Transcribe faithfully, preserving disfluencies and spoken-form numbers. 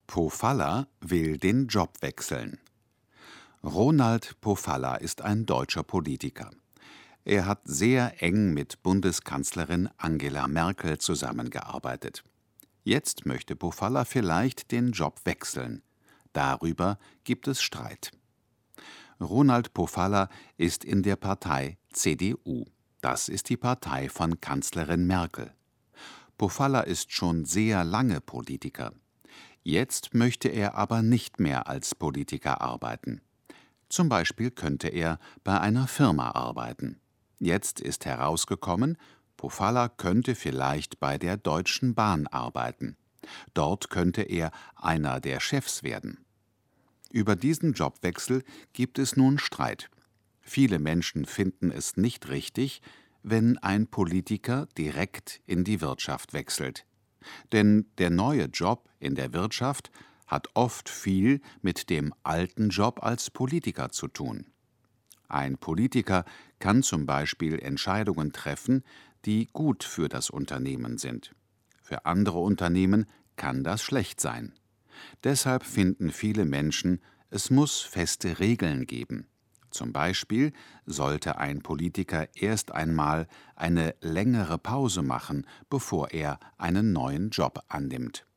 Pofalla will den Job wechseln. Ronald Pofalla ist ein deutscher Politiker. Er hat sehr eng mit Bundeskanzlerin Angela Merkel zusammengearbeitet. Jetzt möchte Pofalla vielleicht den Job wechseln. Darüber gibt es Streit. Ronald Pofalla ist in der Partei C D U. Das ist die Partei von Kanzlerin Merkel. Pofalla ist schon sehr lange Politiker. Jetzt möchte er aber nicht mehr als Politiker arbeiten. Zum Beispiel könnte er bei einer Firma arbeiten. Jetzt ist herausgekommen, Pofalla könnte vielleicht bei der Deutschen Bahn arbeiten. Dort könnte er einer der Chefs werden. Über diesen Jobwechsel gibt es nun Streit. Viele Menschen finden es nicht richtig, wenn ein Politiker direkt in die Wirtschaft wechselt. Denn der neue Job in der Wirtschaft hat oft viel mit dem alten Job als Politiker zu tun. Ein Politiker kann zum Beispiel Entscheidungen treffen, die gut für das Unternehmen sind. Für andere Unternehmen kann das schlecht sein. Deshalb finden viele Menschen, es muss feste Regeln geben. Zum Beispiel sollte ein Politiker erst einmal eine längere Pause machen, bevor er einen neuen Job annimmt.